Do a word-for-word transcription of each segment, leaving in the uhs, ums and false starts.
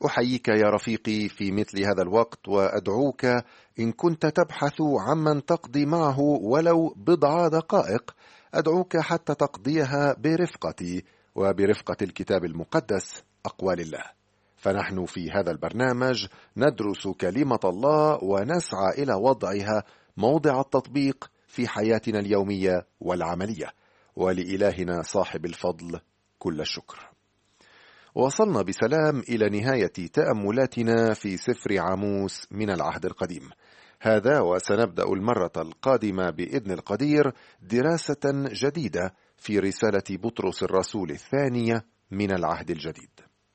أحييك يا رفيقي في مثل هذا الوقت، وأدعوك إن كنت تبحث عمن تقضي معه ولو بضع دقائق، أدعوك حتى تقضيها برفقتي وبرفقة الكتاب المقدس أقوال الله. فنحن في هذا البرنامج ندرس كلمة الله ونسعى إلى وضعها موضع التطبيق في حياتنا اليومية والعملية، ولإلهنا صاحب الفضل كل الشكر. وصلنا بسلام إلى نهاية تأملاتنا في سفر عاموس من العهد القديم هذا، وسنبدأ المرة القادمة بإذن القدير دراسة جديدة في رسالة بطرس الرسول الثانية من العهد الجديد.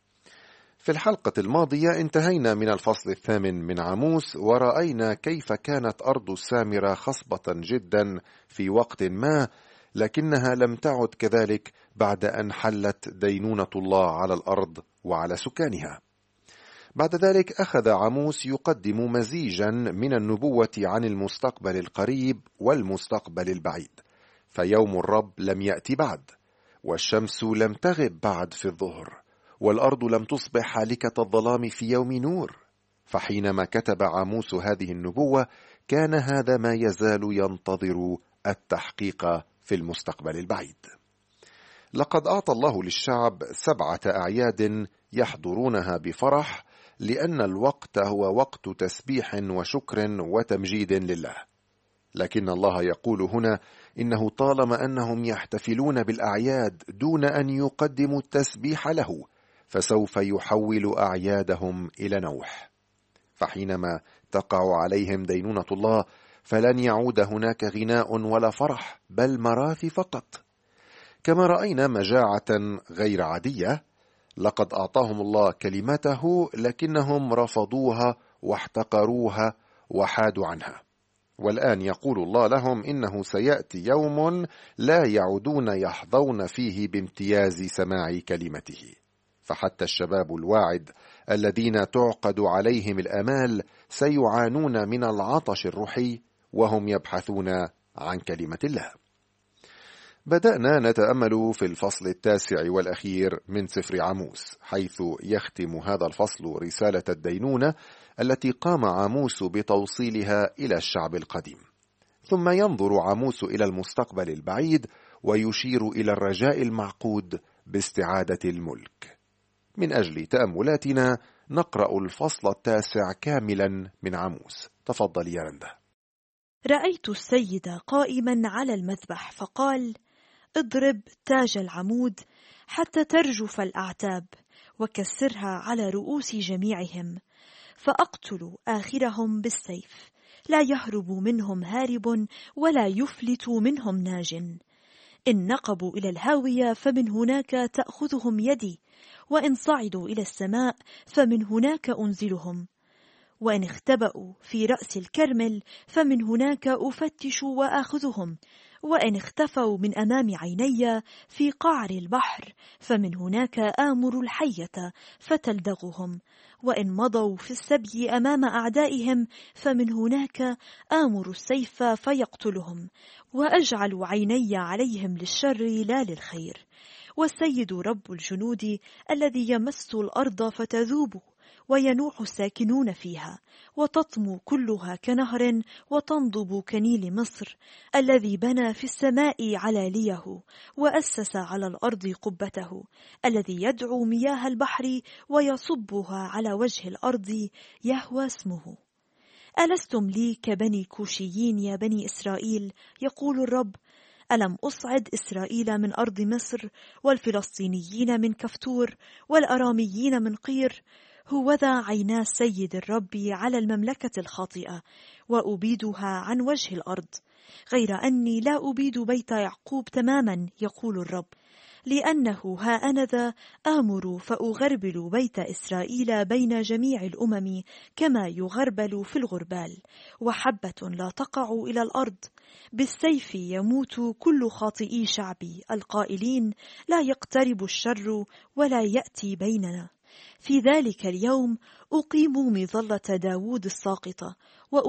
في الحلقة الماضية انتهينا من الفصل الثامن من عاموس، ورأينا كيف كانت أرض السامرة خصبة جدا في وقت ما، لكنها لم تعد كذلك بعد أن حلت دينونة الله على الأرض وعلى سكانها. بعد ذلك أخذ عاموس يقدم مزيجا من النبوة عن المستقبل القريب والمستقبل البعيد، فيوم الرب لم يأتي بعد، والشمس لم تغب بعد في الظهر، والأرض لم تصبح حالكة الظلام في يوم نور. فحينما كتب عاموس هذه النبوة كان هذا ما يزال ينتظر التحقيق في المستقبل البعيد. لقد أعطى الله للشعب سبعة أعياد يحضرونها بفرح، لأن الوقت هو وقت تسبيح وشكر وتمجيد لله. لكن الله يقول هنا إنه طالما أنهم يحتفلون بالأعياد دون أن يقدموا التسبيح له، فسوف يحول أعيادهم إلى نوح. فحينما تقع عليهم دينونة الله فلن يعود هناك غناء ولا فرح، بل مراثي فقط. كما رأينا مجاعة غير عادية، لقد أعطاهم الله كلمته لكنهم رفضوها واحتقروها وحادوا عنها. والآن يقول الله لهم إنه سيأتي يوم لا يعودون يحظون فيه بامتياز سماع كلمته. فحتى الشباب الواعد الذين تعقد عليهم الآمال سيعانون من العطش الروحي وهم يبحثون عن كلمة الله. بدأنا نتأمل في الفصل التاسع والأخير من سفر عاموس، حيث يختم هذا الفصل رسالة الدينونة التي قام عاموس بتوصيلها إلى الشعب القديم. ثم ينظر عاموس إلى المستقبل البعيد ويشير إلى الرجاء المعقود باستعادة الملك. من أجل تأملاتنا نقرأ الفصل التاسع كاملا من عاموس. تفضل يا رندا. رأيت السيد قائما على المذبح فقال: اضرب تاج العمود حتى ترجف الأعتاب، وكسرها على رؤوس جميعهم، فأقتل آخرهم بالسيف، لا يهرب منهم هارب ولا يفلت منهم ناج. إن نقبوا إلى الهاوية فمن هناك تأخذهم يدي، وإن صعدوا إلى السماء فمن هناك أنزلهم، وإن اختبأوا في رأس الكرمل فمن هناك أفتش وآخذهم، وإن اختفوا من أمام عيني في قعر البحر فمن هناك آمر الحية فتلدغهم، وإن مضوا في السبي أمام أعدائهم فمن هناك آمر السيف فيقتلهم، وأجعل عيني عليهم للشر لا للخير. والسيد رب الجنود الذي يمس الأرض فتذوب وينوح الساكنون فيها، وتطمو كلها كنهر وتنضب كنيل مصر، الذي بنى في السماء علاليه وأسس على الأرض قبته، الذي يدعو مياه البحر ويصبها على وجه الأرض، يهوى اسمه. ألستم لي كبني كوشيين يا بني إسرائيل؟ يقول الرب: ألم أصعد إسرائيل من أرض مصر، والفلسطينيين من كفتور، والأراميين من قير؟ هوذا عينا سيد الرب على المملكة الخاطئة، وأبيدها عن وجه الأرض، غير أني لا أبيد بيت يعقوب تماما، يقول الرب، لأنه ها أنا ذا آمر فأغربل بيت إسرائيل بين جميع الأمم كما يغربل في الغربال، وحبة لا تقع إلى الأرض. بالسيف يموت كل خاطئي شعبي القائلين: لا يقترب الشر ولا يأتي بيننا. في ذلك اليوم أقيم مظلة داود الساقطة،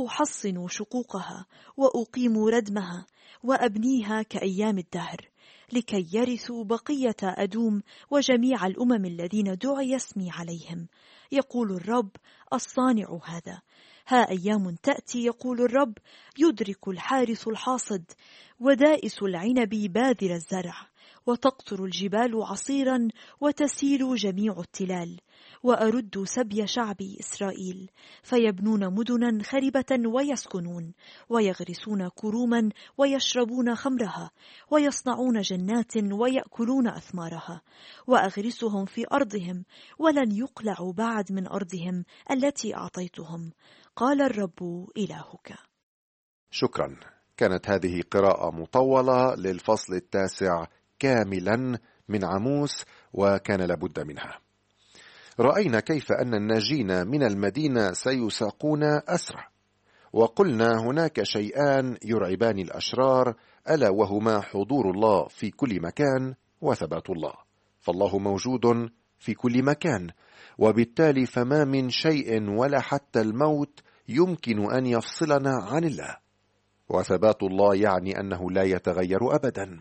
وأحصن شقوقها، وأقيم ردمها، وأبنيها كأيام الدهر، لكي يرثوا بقية أدوم وجميع الأمم الذين دعي اسمي عليهم، يقول الرب الصانع هذا. ها أيام تأتي، يقول الرب، يدرك الحارث الحاصد ودائس العنب باذر الزرع، وتقطر الجبال عصيرا وتسيل جميع التلال، وأرد سبي شعبي إسرائيل، فيبنون مدنا خربة ويسكنون، ويغرسون كروما ويشربون خمرها، ويصنعون جنات ويأكلون أثمارها، وأغرسهم في أرضهم ولن يقلعوا بعد من أرضهم التي أعطيتهم، قال الرب إلهك. شكرا. كانت هذه قراءة مطولة للفصل التاسع كاملا من عاموس، وكان لابد منها. رأينا كيف أن الناجين من المدينة سيساقون أسرع، وقلنا هناك شيئان يرعبان الأشرار، ألا وهما حضور الله في كل مكان وثبات الله. فالله موجود في كل مكان، وبالتالي فما من شيء ولا حتى الموت يمكن أن يفصلنا عن الله. وثبات الله يعني أنه لا يتغير أبدا.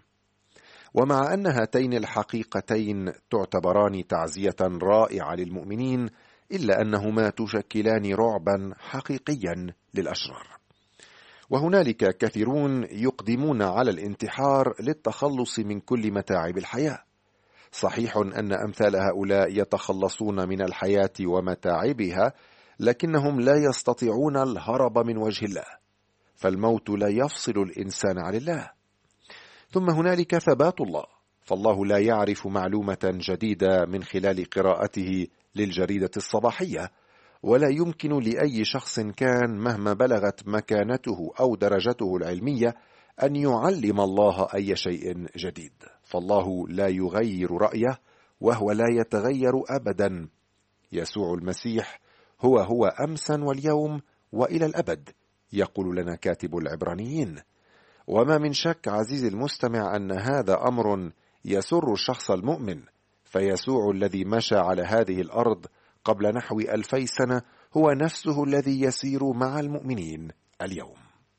ومع أن هاتين الحقيقتين تعتبران تعزية رائعة للمؤمنين، إلا أنهما تشكلان رعبا حقيقيا للأشرار. وهنالك كثيرون يقدمون على الانتحار للتخلص من كل متاعب الحياة. صحيح أن أمثال هؤلاء يتخلصون من الحياة ومتاعبها، لكنهم لا يستطيعون الهرب من وجه الله، فالموت لا يفصل الإنسان عن الله. ثم هنالك ثبات الله، فالله لا يعرف معلومة جديدة من خلال قراءته للجريدة الصباحية، ولا يمكن لأي شخص كان مهما بلغت مكانته أو درجته العلمية أن يعلم الله أي شيء جديد. فالله لا يغير رأيه، وهو لا يتغير أبدا. يسوع المسيح هو هو أمسا واليوم وإلى الأبد، يقول لنا كاتب العبرانيين. وما من شك عزيزي المستمع أن هذا أمر يسر الشخص المؤمن، فيسوع الذي مشى على هذه الأرض قبل نحو ألفي سنة هو نفسه الذي يسير مع المؤمنين اليوم.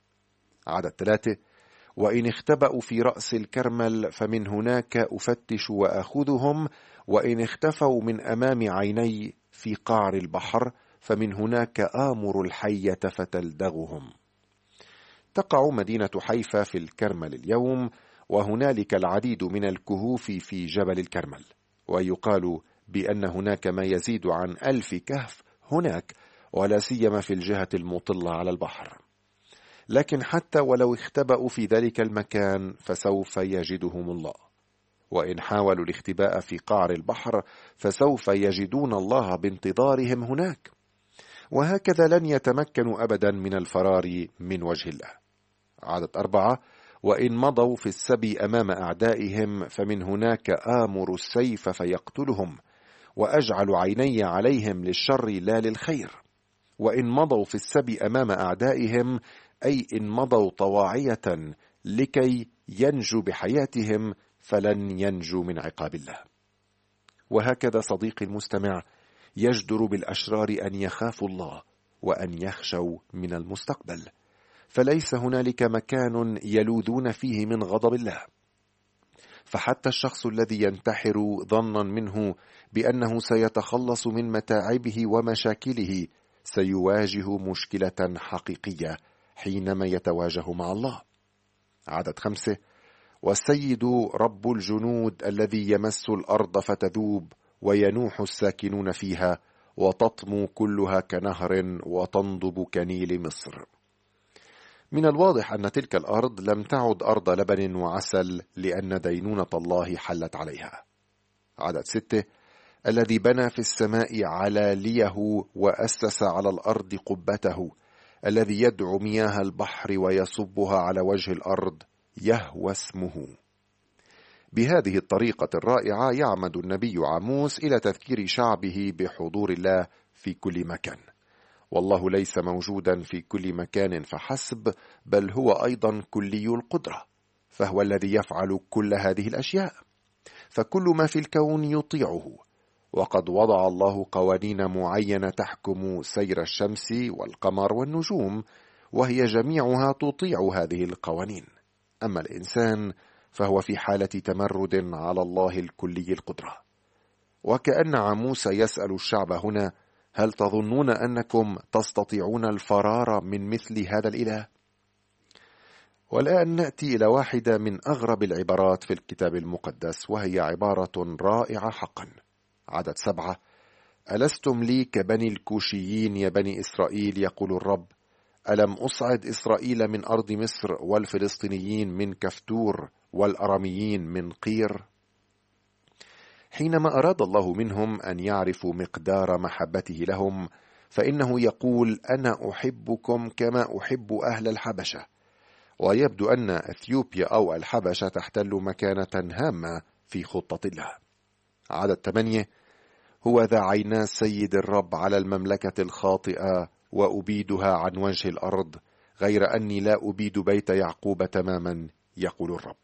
عدد ثلاثة: وإن اختبأوا في رأس الكرمل فمن هناك أفتش وأخذهم، وإن اختفوا من أمام عيني في قعر البحر فمن هناك آمر الحية فتلدغهم. تقع مدينة حيفا في الكرمل اليوم، وهنالك العديد من الكهوف في جبل الكرمل، ويقال بأن هناك ما يزيد عن ألف كهف هناك، ولا سيما في الجهة المطلة على البحر. لكن حتى ولو اختبأوا في ذلك المكان فسوف يجدهم الله، وإن حاولوا الاختباء في قعر البحر فسوف يجدون الله بانتظارهم هناك. وهكذا لن يتمكنوا أبدا من الفرار من وجه الله. عدد أربعة: وإن مضوا في السبي أمام أعدائهم فمن هناك آمر السيف فيقتلهم، وأجعل عيني عليهم للشر لا للخير. وإن مضوا في السبي أمام أعدائهم، أي إن مضوا طواعية لكي ينجوا بحياتهم، فلن ينجوا من عقاب الله. وهكذا صديقي المستمع، يجدر بالأشرار أن يخافوا الله وأن يخشوا من المستقبل، فليس هنالك مكان يلوذون فيه من غضب الله. فحتى الشخص الذي ينتحر ظنا منه بأنه سيتخلص من متاعبه ومشاكله سيواجه مشكلة حقيقية حينما يتواجه مع الله. عدد خمسة: والسيد رب الجنود الذي يمس الأرض فتذوب، وينوح الساكنون فيها، وتطمو كلها كنهر، وتنضب كنيل مصر. من الواضح أن تلك الأرض لم تعد أرض لبن وعسل، لأن دينونة الله حلت عليها. عدد ستة: الذي بنى في السماء علاليه وأسس على الأرض قبته، الذي يدعو مياه البحر ويصبها على وجه الأرض، يهوى اسمه. بهذه الطريقة الرائعة يعمد النبي عاموس إلى تذكير شعبه بحضور الله في كل مكان. والله ليس موجودا في كل مكان فحسب، بل هو أيضا كلي القدرة، فهو الذي يفعل كل هذه الأشياء، فكل ما في الكون يطيعه. وقد وضع الله قوانين معينة تحكم سير الشمس والقمر والنجوم، وهي جميعها تطيع هذه القوانين. أما الإنسان فهو في حالة تمرد على الله الكلي القدرة. وكأن عاموس يسأل الشعب هنا: هل تظنون أنكم تستطيعون الفرار من مثل هذا الإله؟ والآن نأتي إلى واحدة من أغرب العبارات في الكتاب المقدس، وهي عبارة رائعة حقا. عدد سبعة: ألستم لي كبني الكوشيين يا بني إسرائيل، يقول الرب، ألم أصعد إسرائيل من أرض مصر، والفلسطينيين من كفتور، والأراميين من قير؟ حينما أراد الله منهم أن يعرفوا مقدار محبته لهم، فإنه يقول: أنا أحبكم كما أحب أهل الحبشة. ويبدو أن أثيوبيا أو الحبشة تحتل مكانة هامة في خطة الله. عدد ثمانية: هو ذا عينا السيد الرب على المملكة الخاطئة وأبيدها عن وجه الأرض، غير أني لا أبيد بيت يعقوب تماما، يقول الرب.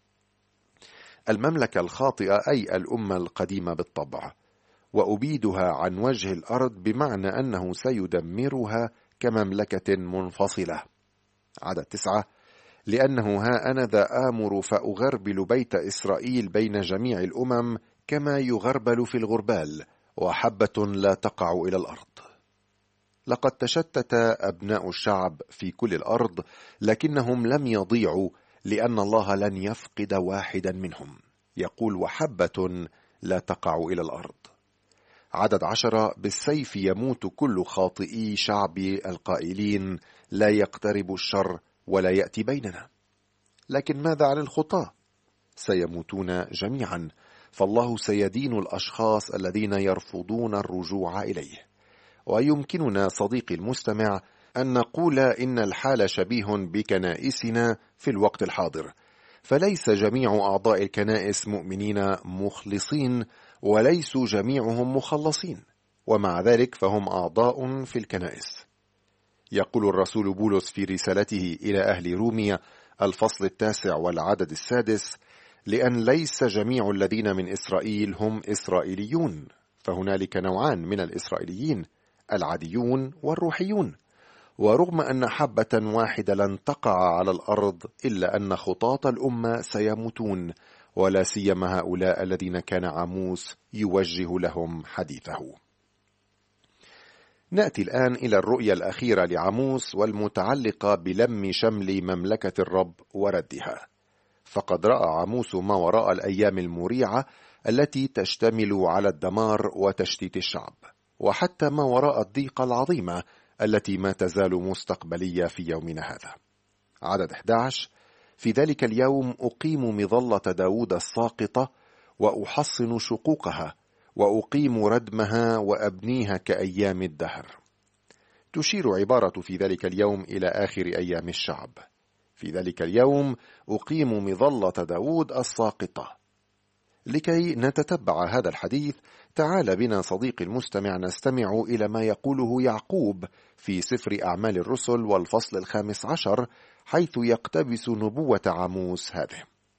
المملكة الخاطئة أي الأمة القديمة بالطبع، وأبيدها عن وجه الأرض بمعنى أنه سيدمرها كمملكة منفصلة. عدد تسعة: لأنه ها أنا ذا آمر فأغربل بيت إسرائيل بين جميع الأمم كما يغربل في الغربال، وحبة لا تقع إلى الأرض. لقد تشتت أبناء الشعب في كل الأرض، لكنهم لم يضيعوا، لأن الله لن يفقد واحدا منهم. يقول: وحبة لا تقع إلى الأرض. عدد عشرة: بالسيف يموت كل خاطئي شعبي القائلين: لا يقترب الشر ولا يأتي بيننا. لكن ماذا عن الخطاة؟ سيموتون جميعا، فالله سيدين الأشخاص الذين يرفضون الرجوع إليه. ويمكننا صديقي المستمع أن نقول إن الحال شبيه بكنائسنا في الوقت الحاضر، فليس جميع أعضاء الكنائس مؤمنين مخلصين، وليسوا جميعهم مخلصين، ومع ذلك فهم أعضاء في الكنائس. يقول الرسول بولس في رسالته إلى أهل روميا الفصل التاسع والعدد السادس: لأن ليس جميع الذين من إسرائيل هم إسرائيليون، فهنالك نوعان من الإسرائيليين، العاديون والروحيون. ورغم أن حبة واحدة لن تقع على الأرض، إلا أن خطاة الأمة سيموتون، ولا سيما هؤلاء الذين كان عاموس يوجه لهم حديثه. نأتي الآن إلى الرؤية الأخيرة لعاموس، والمتعلقة بلم شمل مملكة الرب وردها. فقد رأى عاموس ما وراء الأيام المريعة التي تشتمل على الدمار وتشتيت الشعب، وحتى ما وراء الضيقة العظيمة التي ما تزال مستقبلية في يومنا هذا. عدد أحد عشر: في ذلك اليوم أقيم مظلة داود الساقطة، وأحصن شقوقها، وأقيم ردمها وأبنيها كأيام الدهر. تشير عبارة في ذلك اليوم إلى آخر أيام الشعب. في ذلك اليوم أقيم مظلة داود الساقطة. لكي نتتبع هذا الحديث، تعال بنا صديقي المستمع نستمع إلى ما يقوله يعقوب في سفر أعمال الرسل والفصل الخامس عشر، حيث يقتبس نبوة عاموس هذه.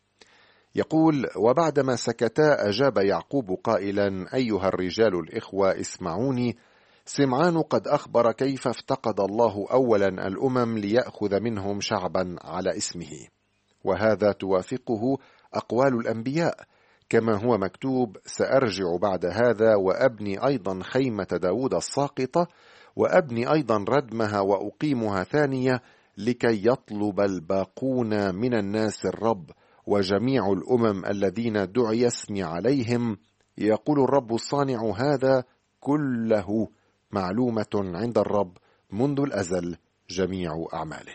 يقول: وبعدما سكتا أجاب يعقوب قائلا: أيها الرجال الإخوة اسمعوني، سمعان قد أخبر كيف افتقد الله أولا الأمم ليأخذ منهم شعبا على اسمه، وهذا توافقه أقوال الأنبياء، كما هو مكتوب: سأرجع بعد هذا وأبني أيضا خيمة داود الساقطة، وأبني أيضا ردمها وأقيمها ثانية، لكي يطلب الباقون من الناس الرب، وجميع الأمم الذين دعي اسمي عليهم، يقول الرب الصانع هذا كله معلومة عند الرب منذ الأزل جميع أعماله.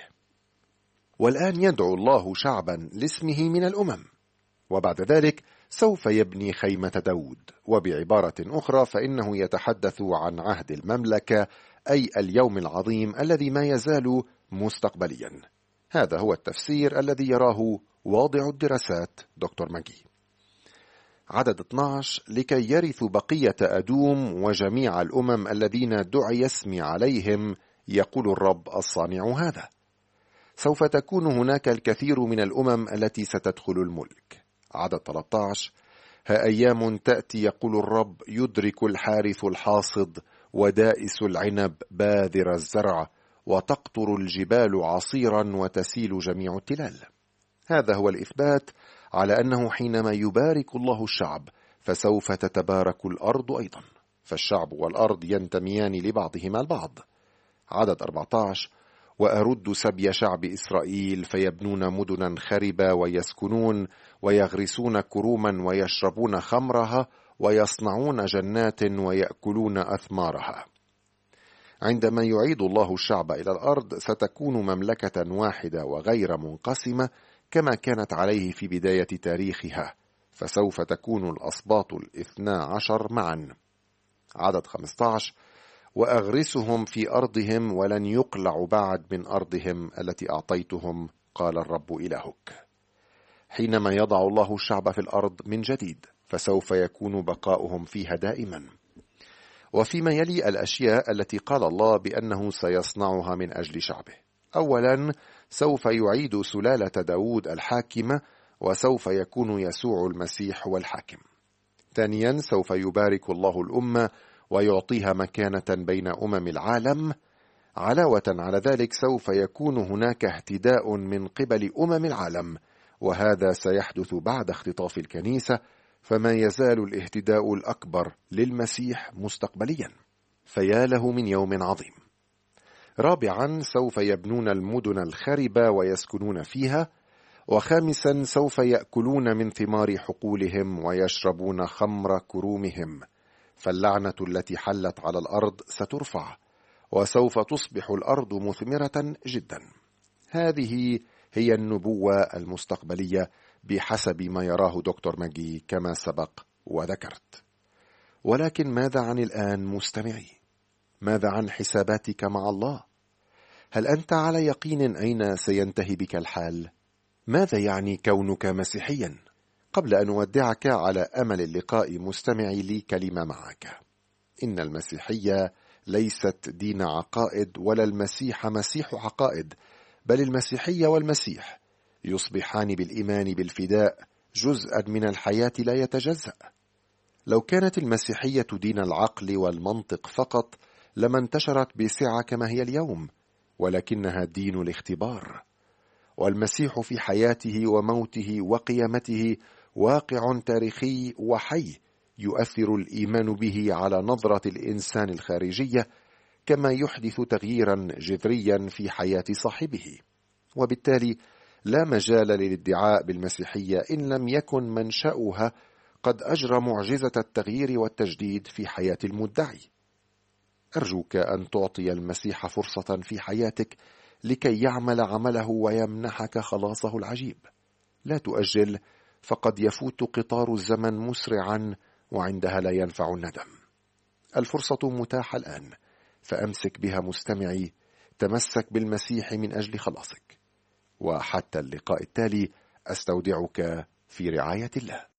والآن يدعو الله شعبا لاسمه من الأمم، وبعد ذلك سوف يبني خيمة داود. وبعبارة أخرى فإنه يتحدث عن عهد المملكة، أي اليوم العظيم الذي ما يزال مستقبليا. هذا هو التفسير الذي يراه واضع الدراسات دكتور ماجي. عدد اثني عشر: لكي يرثوا بقية أدوم وجميع الأمم الذين دعي اسمي عليهم، يقول الرب الصانع هذا. سوف تكون هناك الكثير من الأمم التي ستدخل الملك. عدد ثلاثة عشر: ها أيام تأتي يقول الرب، يدرك الحارث الحاصد، ودائس العنب باذر الزرع، وتقطر الجبال عصيرا، وتسيل جميع التلال. هذا هو الإثبات على أنه حينما يبارك الله الشعب فسوف تتبارك الأرض أيضا، فالشعب والأرض ينتميان لبعضهما البعض. عدد أربعة عشر: وأرد سبي شعب إسرائيل فيبنون مدنا خربة ويسكنون ويغرسون كروما ويشربون خمرها ويصنعون جنات ويأكلون أثمارها. عندما يعيد الله الشعب إلى الأرض ستكون مملكة واحدة وغير منقسمة كما كانت عليه في بداية تاريخها، فسوف تكون الأسباط الاثنا عشر معا. عدد خمسة عشر: وأغرسهم في أرضهم ولن يقلعوا بعد من أرضهم التي أعطيتهم، قال الرب إلهك. حينما يضع الله الشعب في الأرض من جديد فسوف يكون بقاؤهم فيها دائما. وفيما يلي الأشياء التي قال الله بأنه سيصنعها من أجل شعبه: أولا، سوف يعيد سلالة داود الحاكمة، وسوف يكون يسوع المسيح هو الحاكم. ثانيا، سوف يبارك الله الأمة ويعطيها مكانة بين أمم العالم. علاوة على ذلك سوف يكون هناك اهتداء من قبل أمم العالم، وهذا سيحدث بعد اختطاف الكنيسة، فما يزال الاهتداء الأكبر للمسيح مستقبليا. فيا له من يوم عظيم. رابعا، سوف يبنون المدن الخربة ويسكنون فيها. وخامسا، سوف يأكلون من ثمار حقولهم ويشربون خمر كرومهم، فاللعنة التي حلت على الأرض سترفع، وسوف تصبح الأرض مثمرة جدا. هذه هي النبوة المستقبلية بحسب ما يراه دكتور ماجي كما سبق وذكرت. ولكن ماذا عن الآن مستمعي؟ ماذا عن حساباتك مع الله؟ هل أنت على يقين أين سينتهي بك الحال؟ ماذا يعني كونك مسيحيا؟ قبل أن أودعك على أمل اللقاء مستمعي لي كلمة معك. إن المسيحية ليست دين عقائد، ولا المسيح مسيح عقائد، بل المسيحية والمسيح يصبحان بالإيمان بالفداء جزءا من الحياة لا يتجزأ. لو كانت المسيحية دين العقل والمنطق فقط لما انتشرت بسعة كما هي اليوم، ولكنها دين الاختبار. والمسيح في حياته وموته وقيامته واقع تاريخي وحي، يؤثر الإيمان به على نظرة الإنسان الخارجية، كما يحدث تغييرا جذريا في حياة صاحبه. وبالتالي لا مجال للادعاء بالمسيحية إن لم يكن منشأها قد أجرى معجزة التغيير والتجديد في حياة المدعي. أرجوك أن تعطي المسيح فرصة في حياتك لكي يعمل عمله ويمنحك خلاصه العجيب. لا تؤجل، فقد يفوت قطار الزمن مسرعا، وعندها لا ينفع الندم. الفرصة متاحة الآن، فأمسك بها مستمعي. تمسك بالمسيح من أجل خلاصك. وحتى اللقاء التالي أستودعك في رعاية الله.